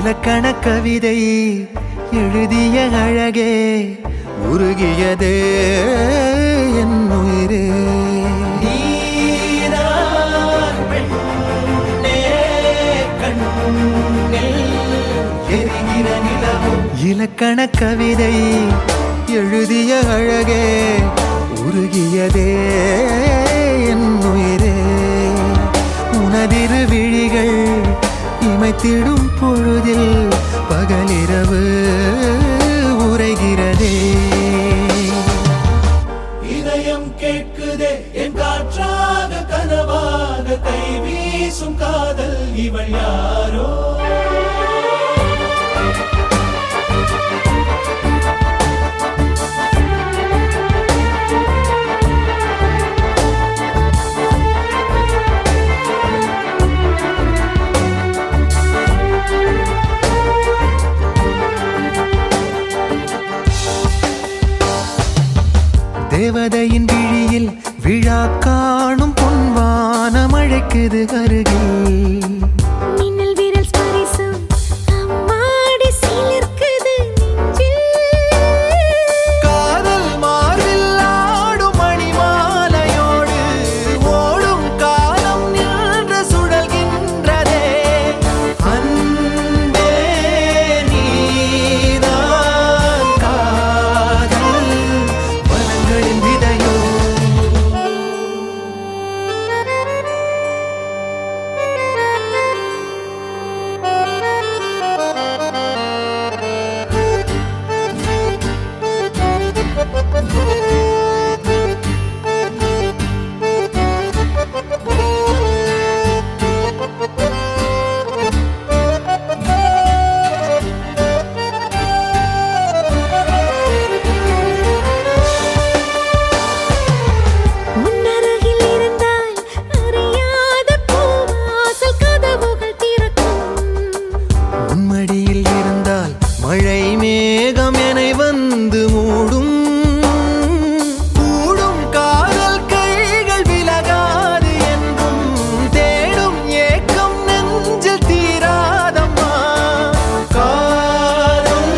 இலக்கண கவிதை எழுதிய அழகே உருகியதே என் உயிரே. இலக்கண கவிதை எழுதிய அழகே உருகியதே என் உயிரே. உனதிரு விழிகள் இமைத்திடும் பொழுதில் பகலிரவு உரைகிறதே. இதயம் கேட்குதே என் காற்றாக கனவாக கை வீசும் காதல் இவள் யாரோ. தேவதையின் விழியில் விழா காணும் பொன்வானம் அழைக்குது அருகில். மின்னல் விரல் ஸ்பரிசம் அம்மாடி சிலிர்க்குது நெஞ்சில். காதல் மார்பில் ஆடும் மணிமாலையோடு ஓடும் காலம் நின்று சுழல்கின்றதே. அன்பே நீதான் காதல் வனங்களின் விதையோ. உன்னருகில் இருந்தால் அறியாத பூவாசல் கதவுகள் திறக்கும். உன்மடியில் இருந்தால் மழை மேகம் எனை வந்து மூடும். கூடும் காதல் கைகள் விலகாது என்றும் தேடும் ஏக்கம் நெஞ்சில் தீராதம்மா. காதல்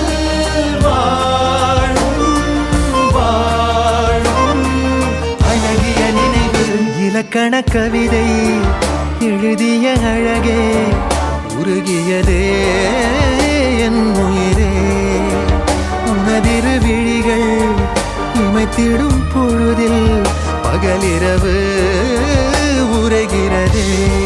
வாழும் வாழும் அழகிய நினைவு. இலக்கண கவிதை எழுதிய அழகே உருகியதே என் உயிரே. உனதிரு விழிகள் இமைத்திடும் பொழுதில் பகலிரவு உரைகிறதே.